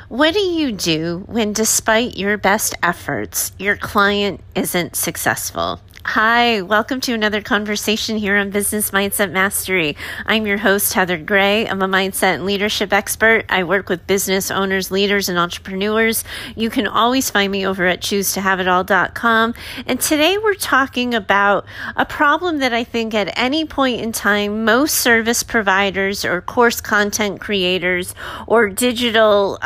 What do you do when, despite your best efforts, your client isn't successful? Hi, welcome to another conversation here on Business Mindset Mastery. I'm your host, Heather Gray. I'm a mindset and leadership expert. I work with business owners, leaders, and entrepreneurs. You can always find me over at choosetohaveitall.com. And today we're talking about a problem that I think at any point in time, most service providers or course content creators or digital,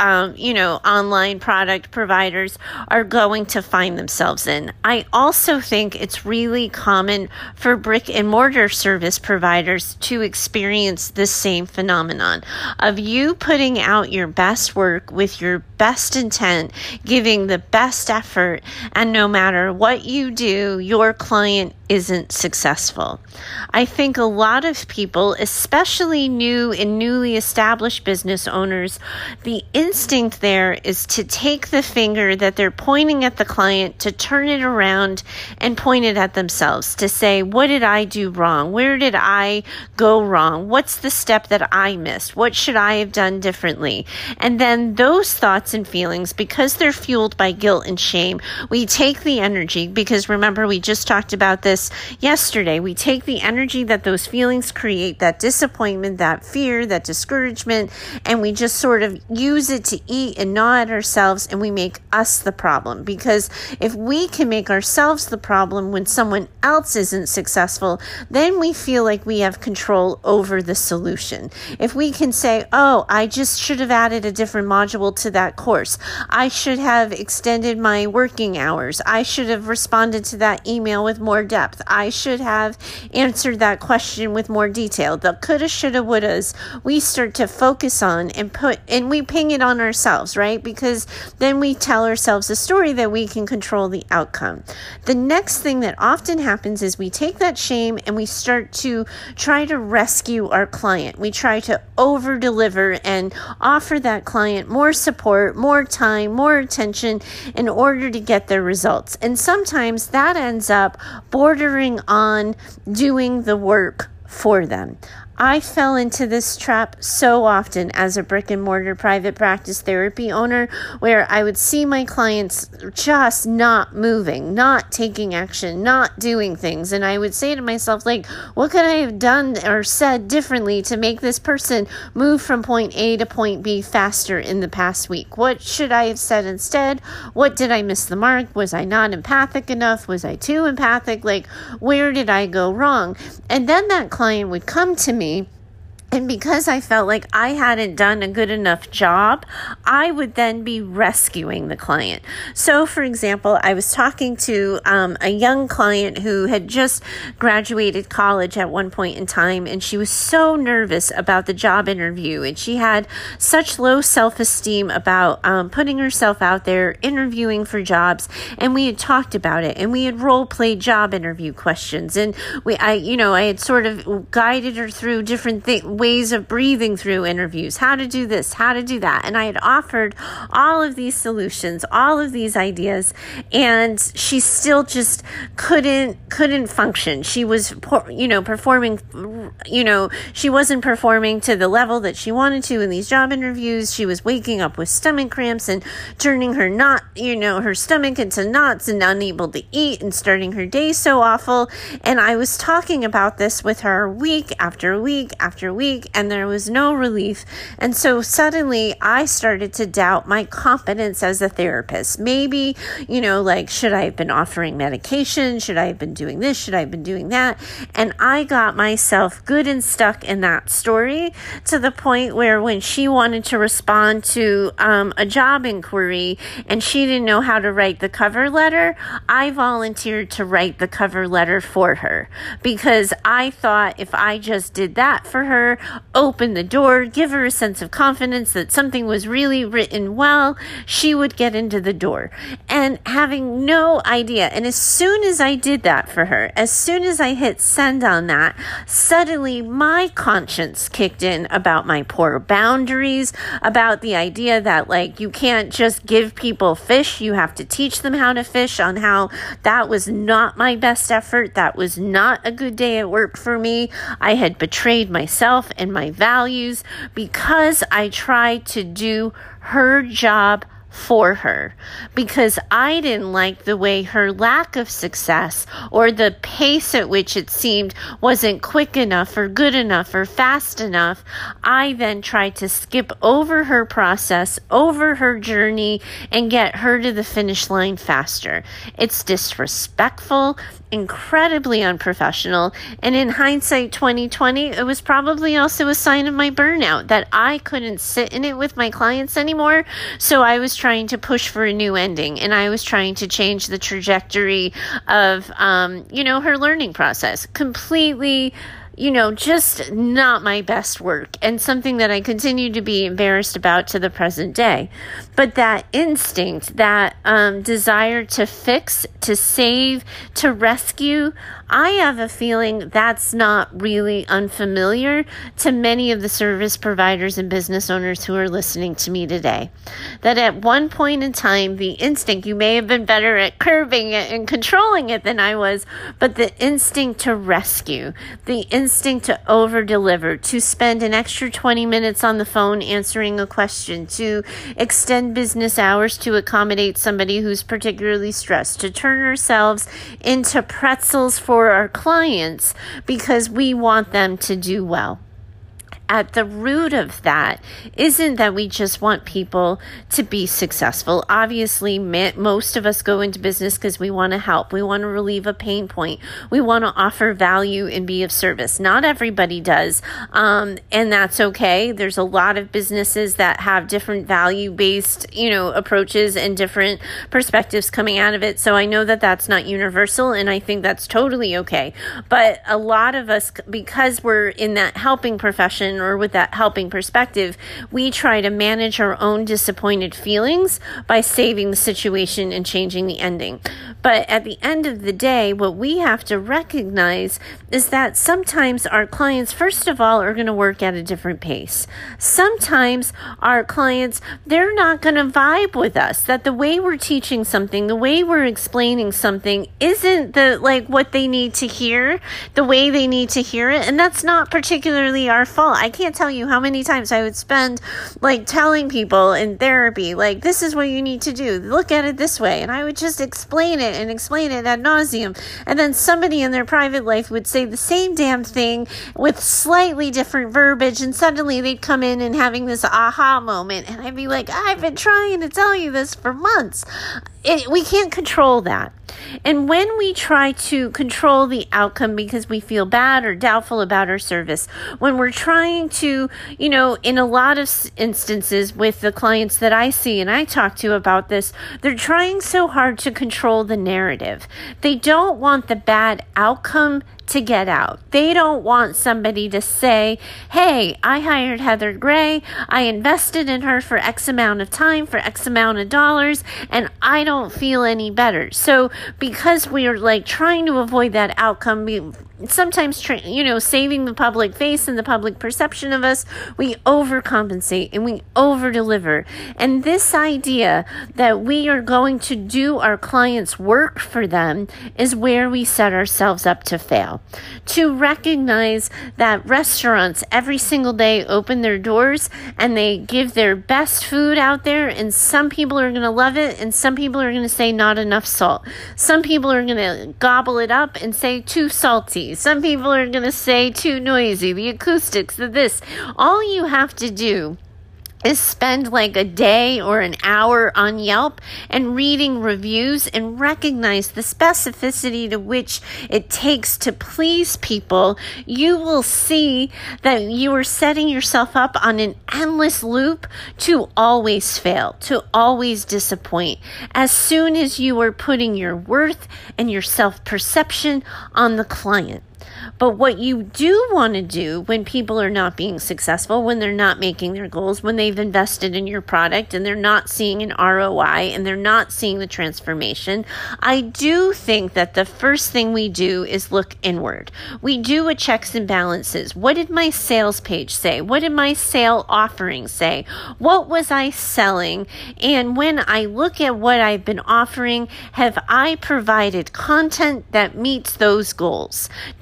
online product providers are going to find themselves in. I also think it's really common for brick and mortar service providers to experience the same phenomenon of you putting out your best work with your best intent, giving the best effort, and no matter what you do, your client isn't successful. I think a lot of people, especially new and newly established business owners, the instinct there is to take the finger that they're pointing at the client, to turn it around and point it at themselves, to say, what did I do wrong? Where did I go wrong? What's the step that I missed? What should I have done differently? And then those thoughts and feelings, because they're fueled by guilt and shame, we take the energy, because remember, we just talked about this yesterday, we take the energy that those feelings create, that disappointment, that fear, that discouragement, and we just sort of use it to eat and gnaw at ourselves, and we make us the problem. Because if we can make ourselves the problem when someone else isn't successful, then we feel like we have control over the solution. If we can say, oh, I just should have added a different module to that course. I should have extended my working hours. I should have responded to that email with more depth. I should have answered that question with more detail. The coulda, shoulda, wouldas, we start to focus on and we ping it on ourselves, right? Because then we tell ourselves a story that we can control the outcome. The next thing that often happens is we take that shame and we start to try to rescue our client. We try to over-deliver and offer that client more support, more time, more attention in order to get their results. And sometimes that ends up bordering on doing the work for them. I fell into this trap so often as a brick and mortar private practice therapy owner, where I would see my clients just not moving, not taking action, not doing things. And I would say to myself, like, what could I have done or said differently to make this person move from point A to point B faster in the past week? What should I have said instead? What did I miss the mark? Was I not empathic enough? Was I too empathic? Like, where did I go wrong? And then that client would come to me, and because I felt like I hadn't done a good enough job, I would then be rescuing the client. So, for example, I was talking to a young client who had just graduated college at one point in time, and she was so nervous about the job interview, and she had such low self-esteem about putting herself out there, interviewing for jobs, and we had talked about it, and we had role-played job interview questions, and I had sort of guided her through different ways of breathing through interviews, how to do this, how to do that. And I had offered all of these solutions, all of these ideas, and she still just couldn't function. She was, performing, she wasn't performing to the level that she wanted to in these job interviews. She was waking up with stomach cramps and turning her stomach into knots and unable to eat and starting her day so awful. And I was talking about this with her week after week after week, and there was no relief. And so suddenly I started to doubt my competence as a therapist. Maybe, should I have been offering medication? Should I have been doing this? Should I have been doing that? And I got myself good and stuck in that story to the point where when she wanted to respond to a job inquiry and she didn't know how to write the cover letter, I volunteered to write the cover letter for her, because I thought if I just did that for her, open the door, give her a sense of confidence that something was really written well, she would get into the door. And having no idea, and as soon as I did that for her, as soon as I hit send on that, suddenly my conscience kicked in about my poor boundaries, about the idea that you can't just give people fish, you have to teach them how to fish, on how that was not my best effort, that was not a good day at work for me. I had betrayed myself, and my values because I tried to do her job for her, because I didn't like the way her lack of success or the pace at which it seemed wasn't quick enough or good enough or fast enough. I then tried to skip over her process, over her journey, and get her to the finish line faster. It's disrespectful, incredibly unprofessional, and in hindsight 2020, it was probably also a sign of my burnout that I couldn't sit in it with my clients anymore. So I was trying to push for a new ending, and I was trying to change the trajectory of her learning process completely. Just not my best work, and something that I continue to be embarrassed about to the present day. But that instinct, that desire to fix, to save, to rescue, I have a feeling that's not really unfamiliar to many of the service providers and business owners who are listening to me today. That at one point in time, the instinct, you may have been better at curbing it and controlling it than I was, but the instinct to rescue, the instinct to over-deliver, to spend an extra 20 minutes on the phone answering a question, to extend business hours to accommodate somebody who's particularly stressed, to turn ourselves into pretzels for our clients because we want them to do well. At the root of that isn't that we just want people to be successful. Obviously, most of us go into business because we want to help. We want to relieve a pain point. We want to offer value and be of service. Not everybody does, and that's okay. There's a lot of businesses that have different value-based, approaches and different perspectives coming out of it. So I know that that's not universal, and I think that's totally okay. But a lot of us, because we're in that helping profession, or with that helping perspective, we try to manage our own disappointed feelings by saving the situation and changing the ending. But at the end of the day, what we have to recognize is that sometimes our clients, first of all, are going to work at a different pace. Sometimes our clients, they're not going to vibe with us, that the way we're teaching something, the way we're explaining something isn't what they need to hear, the way they need to hear it. And that's not particularly our fault. I can't tell you how many times I would spend telling people in therapy, this is what you need to do. Look at it this way. And I would just explain it ad nauseum. And then somebody in their private life would say the same damn thing with slightly different verbiage. And suddenly they'd come in and having this aha moment. And I'd be like, I've been trying to tell you this for months. We can't control that. And when we try to control the outcome because we feel bad or doubtful about our service, when we're trying to, in a lot of instances with the clients that I see and I talk to about this, they're trying so hard to control the narrative. They don't want the bad outcome to get out. They don't want somebody to say, hey, I hired Heather Gray, I invested in her for X amount of time, for X amount of dollars, and I don't feel any better. So because we are trying to avoid that outcome, sometimes, saving the public face and the public perception of us, we overcompensate and we over-deliver. And this idea that we are going to do our clients' work for them is where we set ourselves up to fail. To recognize that restaurants every single day open their doors and they give their best food out there, and some people are going to love it and some people are going to say not enough salt. Some people are going to gobble it up and say too salty. Some people are going to say too noisy, the acoustics, this. All you have to do is spend a day or an hour on Yelp and reading reviews and recognize the specificity to which it takes to please people. You will see that you are setting yourself up on an endless loop to always fail, to always disappoint. As soon as you are putting your worth and your self-perception on the client. But what you do want to do when people are not being successful, when they're not making their goals, when they've invested in your product and they're not seeing an ROI and they're not seeing the transformation, I do think that the first thing we do is look inward. We do a checks and balances. What did my sales page say? What did my sale offering say? What was I selling? And when I look at what I've been offering, have I provided content that meets those goals? Do the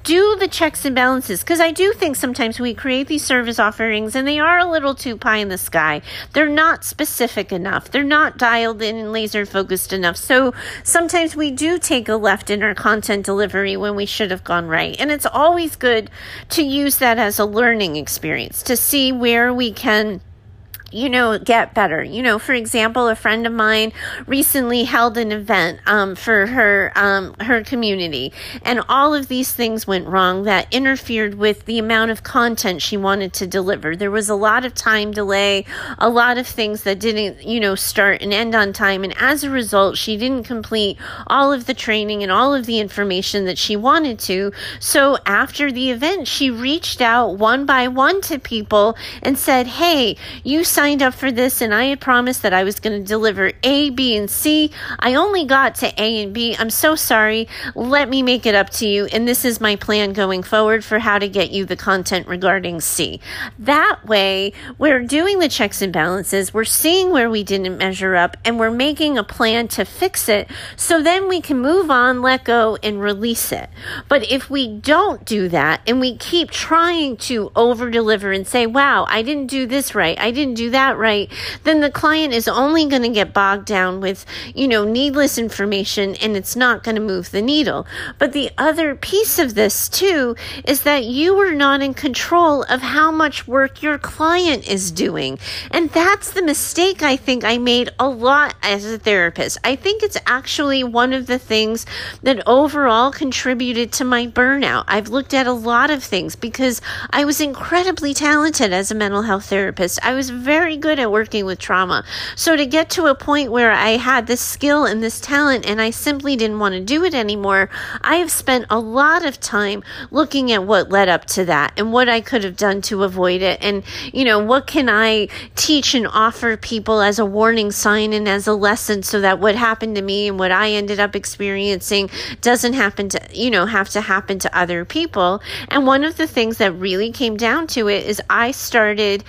checks and balances, because I do think sometimes we create these service offerings and they are a little too pie in the sky. They're not specific enough. They're not dialed in and laser focused enough. So sometimes we do take a left in our content delivery when we should have gone right. And it's always good to use that as a learning experience to see where we can get better. For example, a friend of mine recently held an event for her community, and all of these things went wrong that interfered with the amount of content she wanted to deliver. There was a lot of time delay, a lot of things that didn't, start and end on time, and as a result, she didn't complete all of the training and all of the information that she wanted to. So after the event, she reached out one by one to people and said, "Hey, you signed up for this and I had promised that I was going to deliver A, B, and C. I only got to A and B. I'm so sorry. Let me make it up to you. And this is my plan going forward for how to get you the content regarding C." That way, we're doing the checks and balances. We're seeing where we didn't measure up and we're making a plan to fix it. So then we can move on, let go, and release it. But if we don't do that and we keep trying to over deliver and say, wow, I didn't do this right, I didn't do that right, then the client is only going to get bogged down with, needless information, and it's not going to move the needle. But the other piece of this too is that you are not in control of how much work your client is doing. And that's the mistake I think I made a lot as a therapist. I think it's actually one of the things that overall contributed to my burnout. I've looked at a lot of things because I was incredibly talented as a mental health therapist. I was very good at working with trauma. So to get to a point where I had this skill and this talent and I simply didn't want to do it anymore, I have spent a lot of time looking at what led up to that and what I could have done to avoid it. And, what can I teach and offer people as a warning sign and as a lesson so that what happened to me and what I ended up experiencing doesn't happen to, have to happen to other people. And one of the things that really came down to it is I started,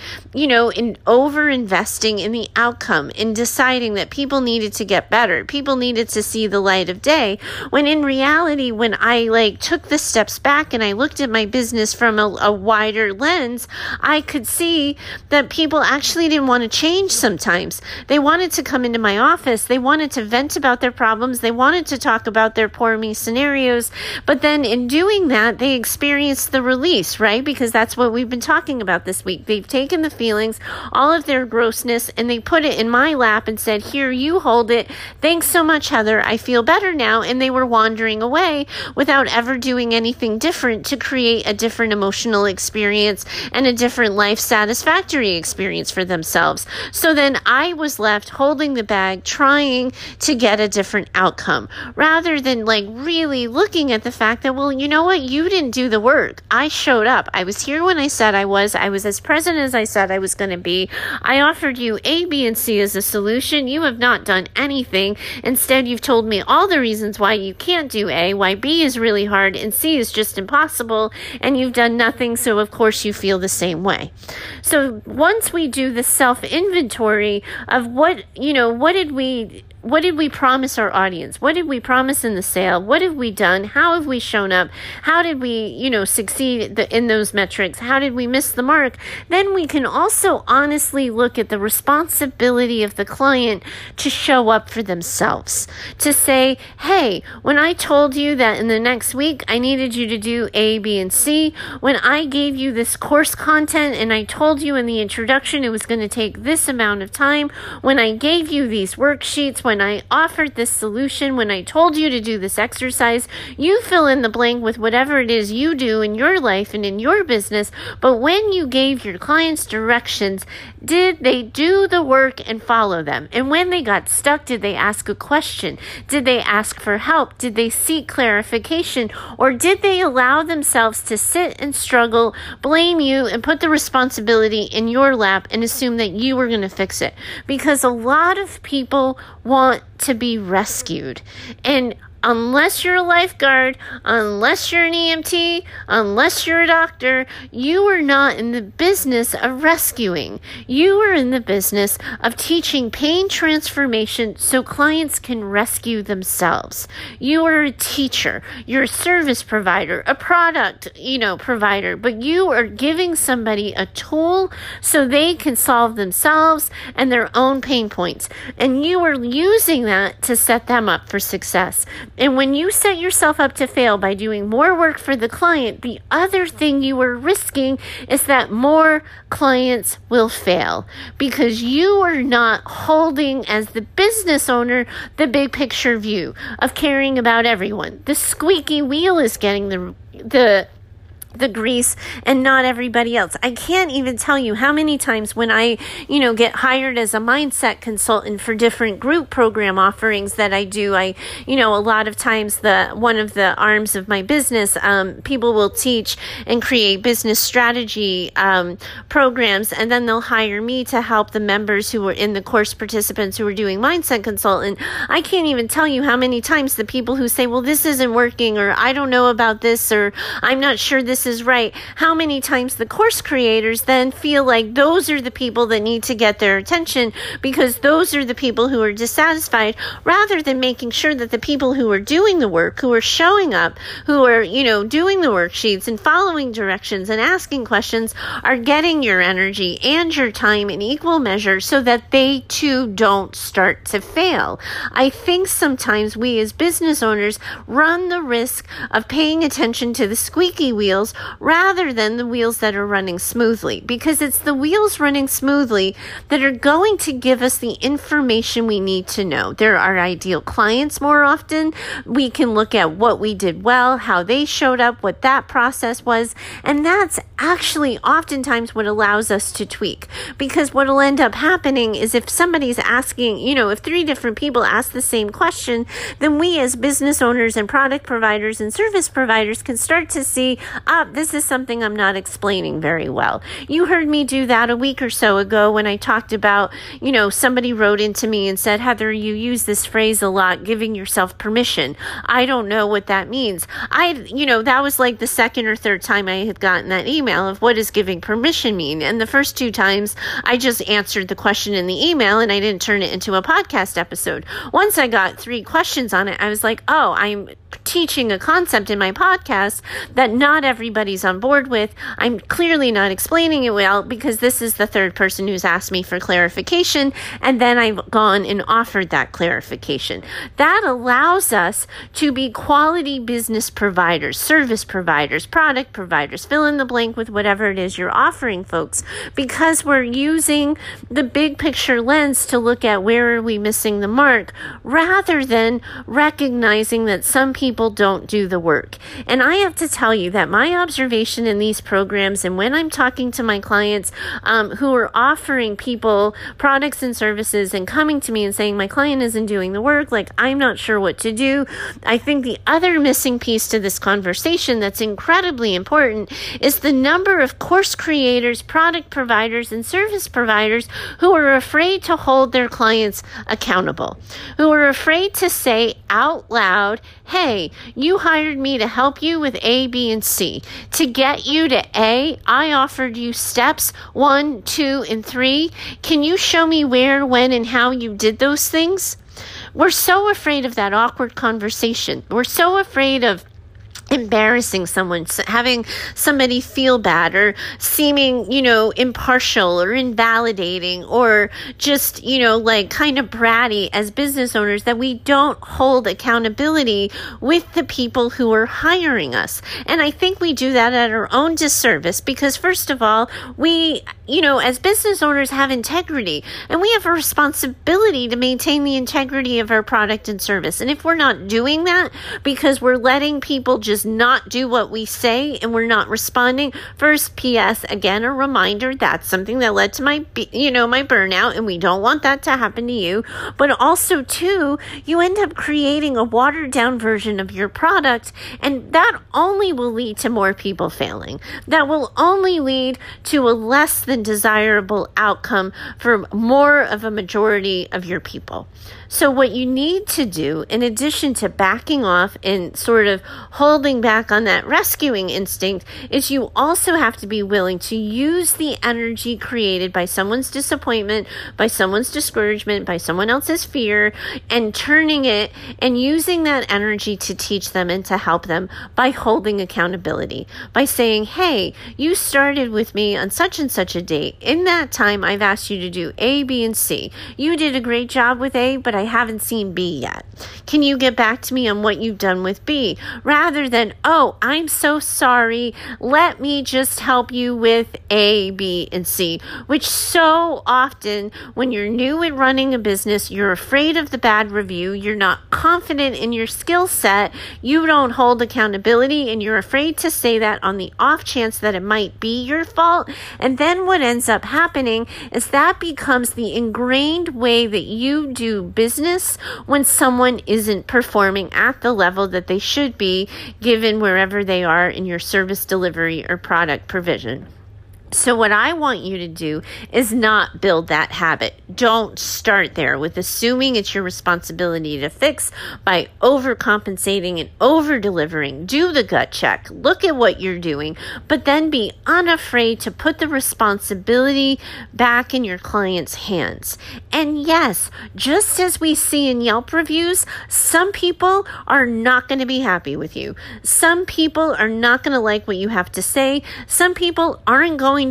in over investing in the outcome, in deciding that people needed to get better. People needed to see the light of day. When in reality, when I took the steps back and I looked at my business from a wider lens, I could see that people actually didn't want to change sometimes. They wanted to come into my office. They wanted to vent about their problems. They wanted to talk about their poor me scenarios. But then in doing that, they experienced the release, right? Because that's what we've been talking about this week. They've taken the feelings, all of their grossness, and they put it in my lap and said, "Here, you hold it. Thanks so much, Heather. I feel better now." And they were wandering away without ever doing anything different to create a different emotional experience and a different life satisfactory experience for themselves. So then I was left holding the bag, trying to get a different outcome, rather than really looking at the fact that, well, you know what? You didn't do the work. I showed up. I was here when I said I was. I was as present as I said I was going to be. I offered you A, B, and C as a solution. You have not done anything. Instead, you've told me all the reasons why you can't do A, why B is really hard, and C is just impossible, and you've done nothing, so of course you feel the same way. So once we do the self-inventory of what did we promise our audience? What did we promise in the sale? What have we done? How have we shown up? How did we, succeed in those metrics? How did we miss the mark? Then we can also honestly look at the responsibility of the client to show up for themselves. To say, hey, when I told you that in the next week I needed you to do A, B, and C, when I gave you this course content and I told you in the introduction it was going to take this amount of time, when I gave you these worksheets, when I offered this solution, when I told you to do this exercise, you fill in the blank with whatever it is you do in your life and in your business. But when you gave your clients directions, did they do the work and follow them? And when they got stuck, did they ask a question? Did they ask for help? Did they seek clarification? Or did they allow themselves to sit and struggle, blame you, and put the responsibility in your lap and assume that you were going to fix it? Because a lot of people want to be rescued. And unless you're a lifeguard, unless you're an EMT, unless you're a doctor, you are not in the business of rescuing. You are in the business of teaching pain transformation so clients can rescue themselves. You are a teacher, you're a service provider, a product, provider, but you are giving somebody a tool so they can solve themselves and their own pain points. And you are using that to set them up for success. And when you set yourself up to fail by doing more work for the client, the other thing you are risking is that more clients will fail because you are not holding, as the business owner, the big picture view of caring about everyone. The squeaky wheel is getting the grease and not everybody else. I can't even tell you how many times when I, get hired as a mindset consultant for different group program offerings that I do, a lot of times one of the arms of my business, people will teach and create business strategy programs, and then they'll hire me to help the members who were in the course, participants who are doing mindset consultant. I can't even tell you how many times the people who say, well, this isn't working, or I don't know about this, or I'm not sure this is right, how many times the course creators then feel like those are the people that need to get their attention because those are the people who are dissatisfied, rather than making sure that the people who are doing the work, who are showing up, who are, doing the worksheets and following directions and asking questions, are getting your energy and your time in equal measure so that they too don't start to fail. I think sometimes we as business owners run the risk of paying attention to the squeaky wheels rather than the wheels that are running smoothly, because it's the wheels running smoothly that are going to give us the information we need to know. They're our ideal clients more often. We can look at what we did well, how they showed up, what that process was, and that's actually oftentimes what allows us to tweak, because what will end up happening is if somebody's asking, if 3 different people ask the same question, then we as business owners and product providers and service providers can start to see, this is something I'm not explaining very well. You heard me do that a week or so ago when I talked about, somebody wrote into me and said, Heather, you use this phrase a lot, giving yourself permission. I don't know what that means. That was like the second or third time I had gotten that email of what does giving permission mean? And the first 2 times I just answered the question in the email and I didn't turn it into a podcast episode. Once I got 3 questions on it, I was like, oh, I'm teaching a concept in my podcast that not everybody's on board with. I'm clearly not explaining it well because this is the 3rd person who's asked me for clarification, and then I've gone and offered that clarification. That allows us to be quality business providers, service providers, product providers, fill in the blank with whatever it is you're offering folks, because we're using the big picture lens to look at where are we missing the mark, rather than recognizing that some people don't do the work. And I have to tell you that my observation in these programs, and when I'm talking to my clients who are offering people products and services and coming to me and saying, my client isn't doing the work, like I'm not sure what to do. I think the other missing piece to this conversation that's incredibly important is the number of course creators, product providers, and service providers who are afraid to hold their clients accountable, who are afraid to say out loud, hey, you hired me to help you with A, B, and C. To get you to A, I offered you steps 1, 2, and 3. Can you show me where, when, and how you did those things? We're so afraid of that awkward conversation. We're so afraid of embarrassing someone, having somebody feel bad, or seeming, impartial or invalidating, or just, kind of bratty as business owners, that we don't hold accountability with the people who are hiring us. And I think we do that at our own disservice because, first of all, we, as business owners have integrity, and we have a responsibility to maintain the integrity of our product and service. And if we're not doing that because we're letting people just not do what we say and we're not responding, first, P.S., again, a reminder, that's something that led to my burnout, and we don't want that to happen to you. But also, too, you end up creating a watered down version of your product, and that only will lead to more people failing. That will only lead to a less than desirable outcome for more of a majority of your people. So what you need to do, in addition to backing off and sort of holding back on that rescuing instinct, is you also have to be willing to use the energy created by someone's disappointment, by someone's discouragement, by someone else's fear, and turning it and using that energy to teach them and to help them by holding accountability, by saying, hey, you started with me on such and such a date. In that time, I've asked you to do A, B, and C. You did a great job with A, but I haven't seen B yet. Can you get back to me on what you've done with B? Rather than, oh, I'm so sorry. Let me just help you with A, B, and C, which so often when you're new at running a business, you're afraid of the bad review. You're not confident in your skill set. You don't hold accountability, and you're afraid to say that on the off chance that it might be your fault. And then what ends up happening is that becomes the ingrained way that you do business when someone isn't performing at the level that they should be, given wherever they are in your service delivery or product provision. So what I want you to do is not build that habit. Don't start there with assuming it's your responsibility to fix by overcompensating and over-delivering. Do the gut check. Look at what you're doing, but then be unafraid to put the responsibility back in your client's hands. And yes, just as we see in Yelp reviews, some people are not going to be happy with you. Some people are not going to like what you have to say. Some people aren't going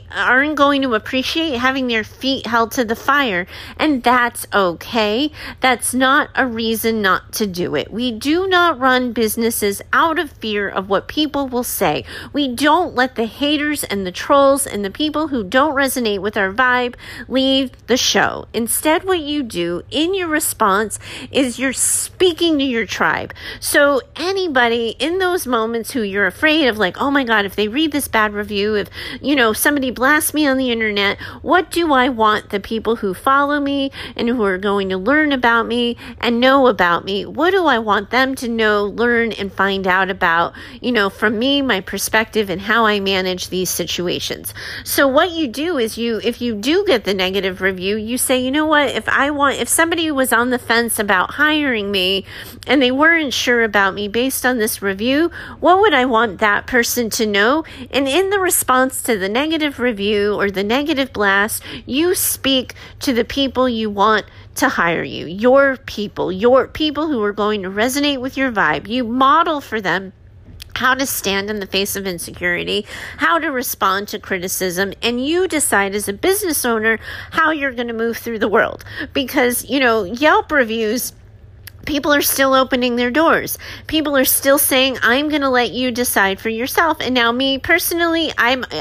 to appreciate having their feet held to the fire, and that's okay. That's not a reason not to do it. We do not run businesses out of fear of what people will say. We don't let the haters and the trolls and the people who don't resonate with our vibe leave the show. Instead, what you do in your response is you're speaking to your tribe. So anybody in those moments who you're afraid of, like, oh my God, if they read this bad review, if, somebody blasts me on the internet, what do I want the people who follow me and who are going to learn about me and know about me? What do I want them to know, learn, and find out about, from me, my perspective, and how I manage these situations? So what you do is if you do get the negative review, you say, you know what, if somebody was on the fence about hiring me and they weren't sure about me based on this review, what would I want that person to know? And in the response to the negative review or the negative blast, you speak to the people you want to hire you, your people who are going to resonate with your vibe. You model for them how to stand in the face of insecurity, how to respond to criticism, and you decide as a business owner how you're going to move through the world. Because, Yelp reviews, people are still opening their doors. People are still saying, I'm going to let you decide for yourself. And now me personally,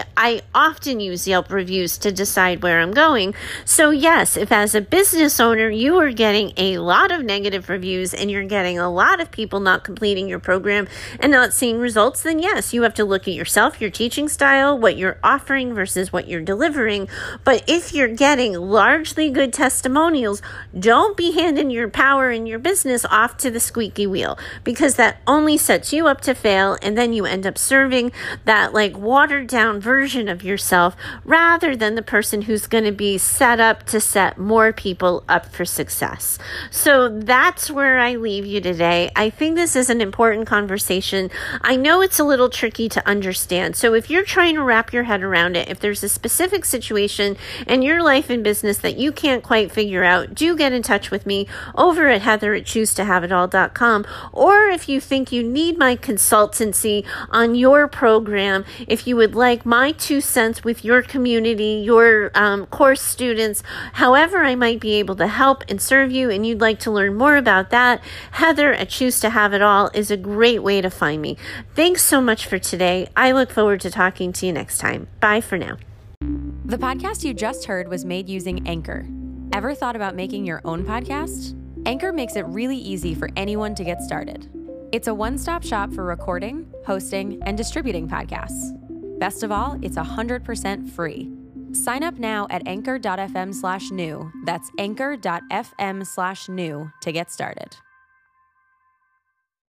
I often use Yelp reviews to decide where I'm going. So yes, if as a business owner, you are getting a lot of negative reviews and you're getting a lot of people not completing your program and not seeing results, then yes, you have to look at yourself, your teaching style, what you're offering versus what you're delivering. But if you're getting largely good testimonials, don't be handing your power in your business off to the squeaky wheel, because that only sets you up to fail, and then you end up serving that watered down version of yourself rather than the person who's going to be set up to set more people up for success. So that's where I leave you today. I think this is an important conversation. I know it's a little tricky to understand. So if you're trying to wrap your head around it, if there's a specific situation in your life and business that you can't quite figure out, do get in touch with me over at heather@choosetohaveitall.com. Or if you think you need my consultancy on your program, if you would like my 2 cents with your community, your course students, however I might be able to help and serve you, and you'd like to learn more about that, Heather@choosetohaveitall is a great way to find me. Thanks so much for today. I look forward to talking to you next time. Bye for now. The podcast you just heard was made using Anchor. Ever thought about making your own podcast? Anchor makes it really easy for anyone to get started. It's a one-stop shop for recording, hosting, and distributing podcasts. Best of all, it's 100% free. Sign up now at anchor.fm/new. That's anchor.fm/new to get started.